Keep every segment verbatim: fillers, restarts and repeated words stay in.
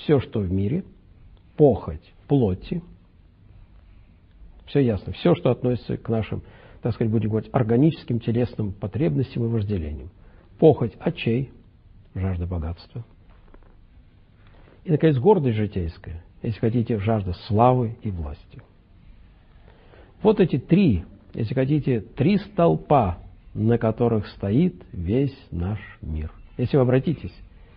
все, что в мире, похоть плоти, все ясно, все, что относится к нашим, так сказать, будем говорить, органическим, телесным потребностям и вожделениям. Похоть очей, жажда богатства. И, наконец, гордость житейская, если хотите, жажда славы и власти. Вот эти три, если хотите, три столпа, на которых стоит весь наш мир. Если вы обратитесь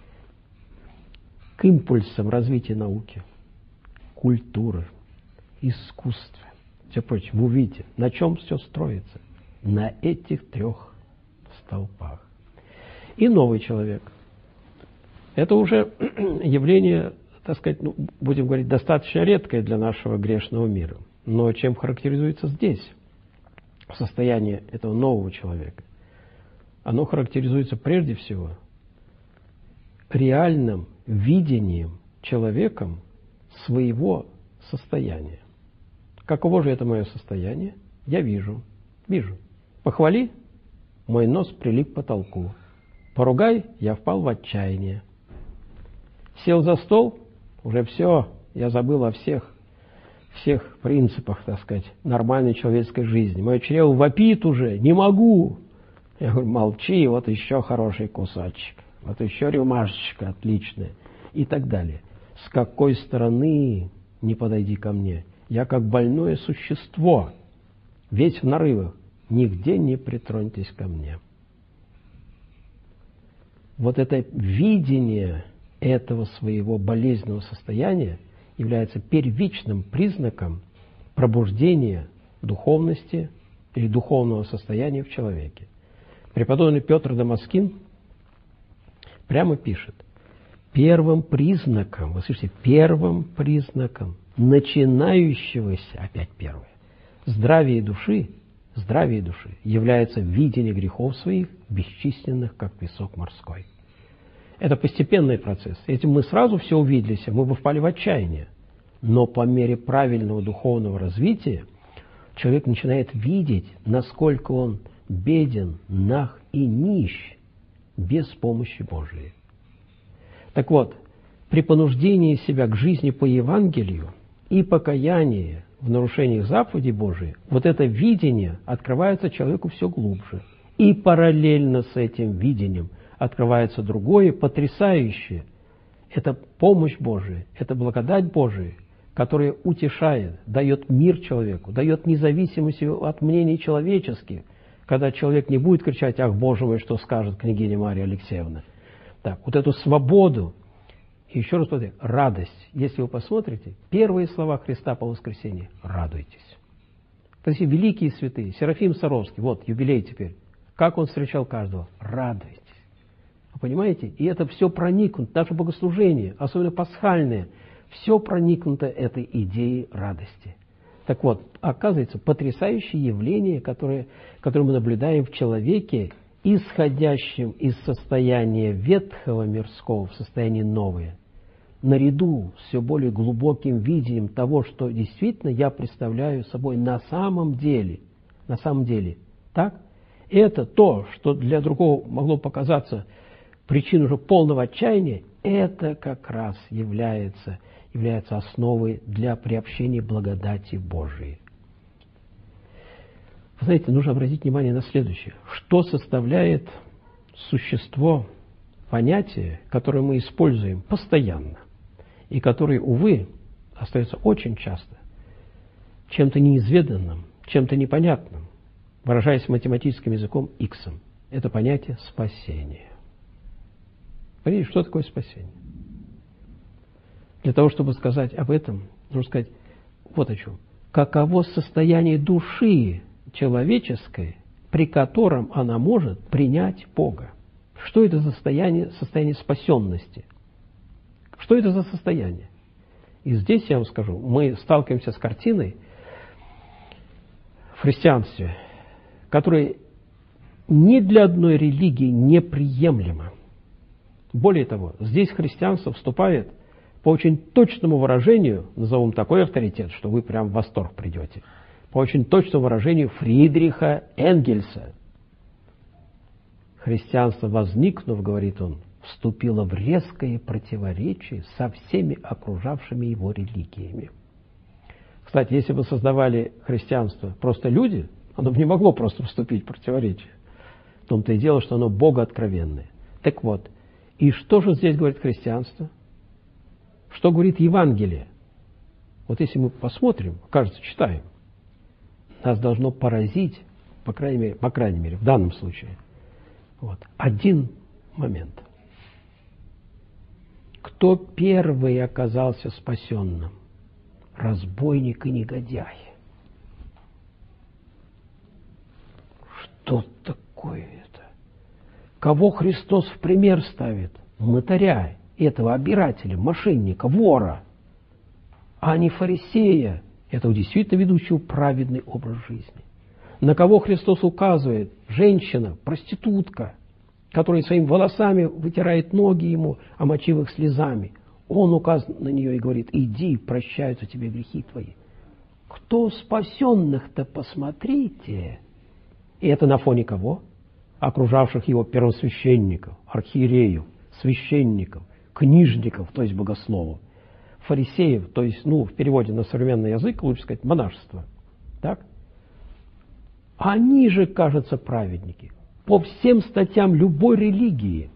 к импульсам развития науки, культуры, искусства, все прочее, вы увидите, на чем все строится. На этих трех столпах. И новый человек. Это уже явление, так сказать, ну, будем говорить, достаточно редкое для нашего грешного мира. Но чем характеризуется здесь состояние этого нового человека? Оно характеризуется прежде всего реальным видением человеком своего состояния. Каково же это мое состояние? Я вижу, вижу. Похвали, мой нос прилип к потолку. Поругай, я впал в отчаяние. Сел за стол, уже все, я забыл о всех, всех принципах, так сказать, нормальной человеческой жизни. Мое чрево вопит уже, не могу. Я говорю, молчи, вот еще хороший кусочек, вот еще рюмашечка отличная и так далее. С какой стороны не подойди ко мне? Я как больное существо, весь в нарывах, нигде не притроньтесь ко мне. Вот это видение этого своего болезненного состояния является первичным признаком пробуждения духовности или духовного состояния в человеке. Преподобный Петр Дамаскин прямо пишет, первым признаком, вы слышите, первым признаком начинающегося, опять первое, здравия души, здравия души является видение грехов своих, бесчисленных, как песок морской. Это постепенный процесс. Если мы сразу все увидели, мы бы впали в отчаяние. Но по мере правильного духовного развития человек начинает видеть, насколько он беден, наг и нищ без помощи Божией. Так вот, при понуждении себя к жизни по Евангелию и покаянии в нарушениях заповедей Божией, вот это видение открывается человеку все глубже. И параллельно с этим видением открывается другое, потрясающее. Это помощь Божия, это благодать Божия, которая утешает, дает мир человеку, дает независимость от мнений человеческих, когда человек не будет кричать, ах, Боже мой, что скажет княгиня Мария Алексеевна. Так, вот эту свободу, и еще раз повторяю, радость. Если вы посмотрите, первые слова Христа по воскресенье – радуйтесь. То есть великие святые, Серафим Саровский, вот юбилей теперь, как он встречал каждого? Радуйтесь. Вы понимаете? И это все проникнуто, даже богослужение, особенно пасхальное, все проникнуто этой идеей радости. Так вот, оказывается, потрясающее явление, которое, которое мы наблюдаем в человеке, исходящем из состояния ветхого мирского в состояние новое, наряду с все более глубоким видением того, что действительно я представляю собой на самом деле, на самом деле, так? Это то, что для другого могло показаться причиной уже полного отчаяния, это как раз является, является основой для приобщения благодати Божией. Вы знаете, нужно обратить внимание на следующее. Что составляет существо, понятие, которое мы используем постоянно, и которое, увы, остается очень часто чем-то неизведанным, чем-то непонятным, выражаясь математическим языком иксом. Это понятие спасения. Понимаете, что такое спасение? Для того, чтобы сказать об этом, нужно сказать вот о чем. Каково состояние души человеческой, при котором она может принять Бога? Что это за состояние, состояние спасенности? Что это за состояние? И здесь я вам скажу, мы сталкиваемся с картиной в христианстве, которая ни для одной религии неприемлема. Более того, здесь христианство вступает по очень точному выражению, назовем такой авторитет, что вы прям в восторг придете, по очень точному выражению Фридриха Энгельса. Христианство, возникнув, говорит он, вступило в резкое противоречие со всеми окружавшими его религиями. Кстати, если бы создавали христианство просто люди, оно бы не могло просто вступить в противоречие. В том-то и дело, что оно богооткровенное. Так вот, и что же здесь говорит христианство? Что говорит Евангелие? Вот если мы посмотрим, кажется, читаем, нас должно поразить, по крайней мере, по крайней мере в данном случае, вот, один момент. Кто первый оказался спасенным? Разбойник и негодяй. Что такое это? Кого Христос в пример ставит? Мытаря, этого обирателя, мошенника, вора, а не фарисея, этого действительно ведущего праведный образ жизни. На кого Христос указывает? Женщина, проститутка, которая своими волосами вытирает ноги ему, омочив их слезами. Он указывает на нее и говорит: иди, прощаются тебе грехи твои. Кто спасенных-то, посмотрите. И это на фоне кого? Окружавших его первосвященников, архиереев, священников, книжников, то есть богословов, фарисеев, то есть, ну, в переводе на современный язык, лучше сказать, монашество. Так? Они же, кажется, праведники. По всем статьям любой религии.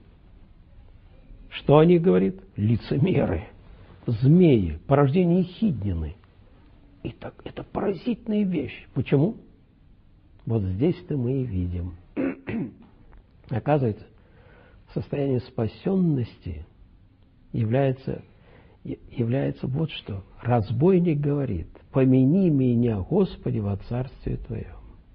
Что они говорят? Лицемеры, змеи, порождение Ехиднины. И так, это поразительная вещь. Почему? Вот здесь-то мы и видим. Оказывается, состояние спасенности является, является вот что. Разбойник говорит: помяни меня, Господи, во Царстве Твоем.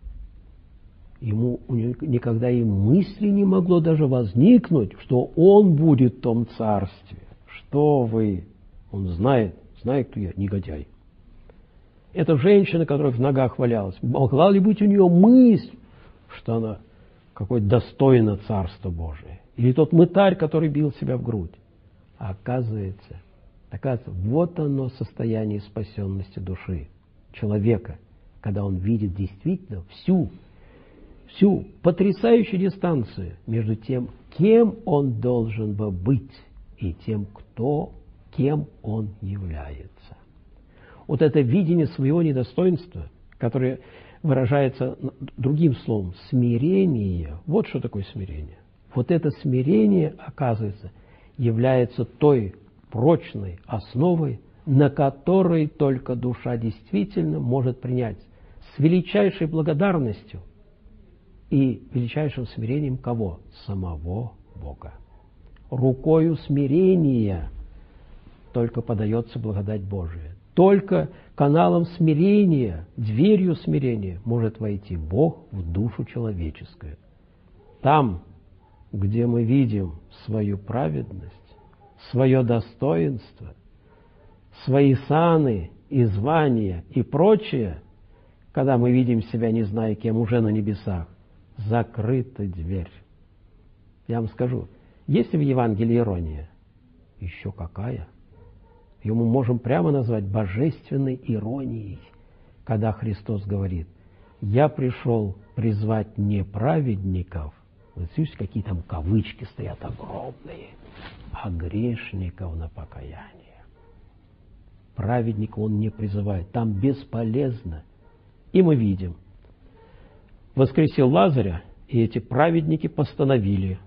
Ему никогда и мысли не могло даже возникнуть, что он будет в том царстве. Что вы? Он знает, знает, кто я, негодяй. Эта женщина, которая в ногах валялась, могла ли быть у нее мысль, что она какой-то достойна Царства Божия? Или тот мытарь, который бил себя в грудь? А оказывается, оказывается, вот оно состояние спасенности души человека, когда он видит действительно всю всю потрясающую дистанцию между тем, кем он должен бы быть, и тем, кто, кем он является. Вот это видение своего недостоинства, которое выражается другим словом, смирение. Вот что такое смирение. Вот это смирение, оказывается, является той прочной основой, на которой только душа действительно может принять с величайшей благодарностью и величайшим смирением кого? Самого Бога. Рукою смирения только подается благодать Божия. Только каналом смирения, дверью смирения может войти Бог в душу человеческую. Там, где мы видим свою праведность, свое достоинство, свои саны и звания и прочее, когда мы видим себя, не зная кем, уже на небесах, закрыта дверь. Я вам скажу, есть ли в Евангелии ирония? Еще какая? Ее мы можем прямо назвать божественной иронией, когда Христос говорит: я пришел призвать не праведников, вот видите, какие там кавычки стоят огромные, а грешников на покаяние. Праведника он не призывает, там бесполезно. И мы видим, воскресил Лазаря, и эти праведники постановили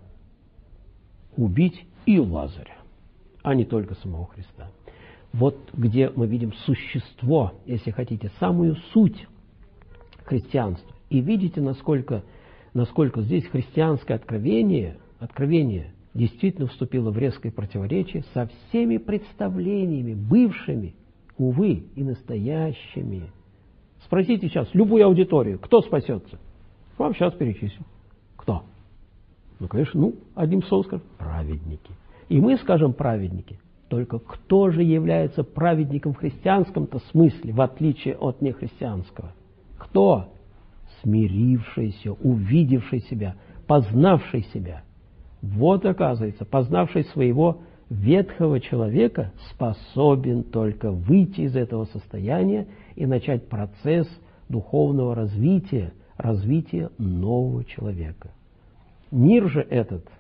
убить и Лазаря, а не только самого Христа. Вот где мы видим существо, если хотите, самую суть христианства. И видите, насколько, насколько здесь христианское откровение, откровение действительно вступило в резкое противоречие со всеми представлениями, бывшими, увы, и настоящими. Спросите сейчас любую аудиторию, кто спасется? Вам сейчас перечислю. Кто? Ну, конечно, ну, одним словом скажем, праведники. И мы скажем праведники. Только кто же является праведником в христианском-то смысле, в отличие от нехристианского? Кто? Смирившийся, увидевший себя, познавший себя. Вот, оказывается, познавший своего ветхого человека способен только выйти из этого состояния и начать процесс духовного развития, развития нового человека. Мир же этот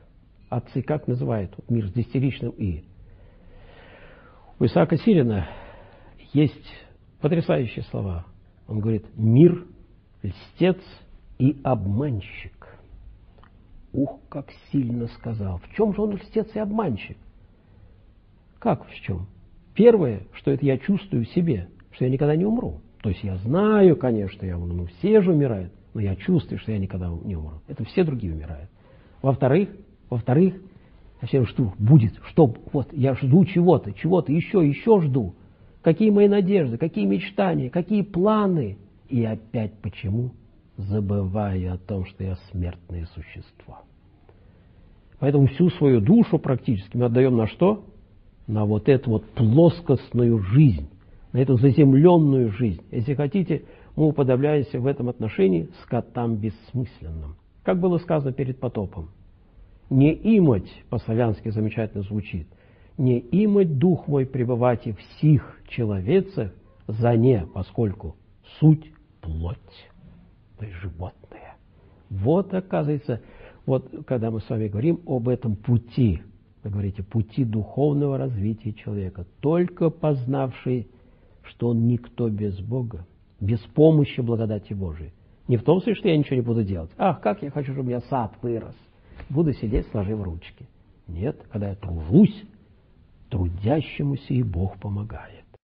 отцы как называют мир с десятиличным «и»? У Исаака Сирина есть потрясающие слова. Он говорит: мир, льстец и обманщик. Ух, как сильно сказал. В чем же он льстец и обманщик? Как в чем? Первое, что это я чувствую в себе, что я никогда не умру. То есть я знаю, конечно, я умру, все же умирают, но я чувствую, что я никогда не умру. Это все другие умирают. Во-вторых, во-вторых, я все жду, будет, что, вот, я жду чего-то, чего-то, еще, еще жду. Какие мои надежды, какие мечтания, какие планы. И опять почему? Забываю о том, что я смертное существо. Поэтому всю свою душу практически мы отдаем на что? На вот эту вот плоскостную жизнь, на эту заземленную жизнь. Если хотите, мы уподобляемся в этом отношении скотам бессмысленным. Как было сказано перед потопом. Не имать, по-славянски замечательно звучит, не имать дух мой пребывать и в сих человецах за не, поскольку суть плоть, то есть животное. Вот, оказывается, вот когда мы с вами говорим об этом пути, вы говорите, пути духовного развития человека, только познавший, что он никто без Бога, без помощи благодати Божией. Не в том смысле, что я ничего не буду делать. Ах, как я хочу, чтобы у меня сад вырос. Буду сидеть, сложив ручки. Нет, когда я тружусь, трудящемуся и Бог помогает.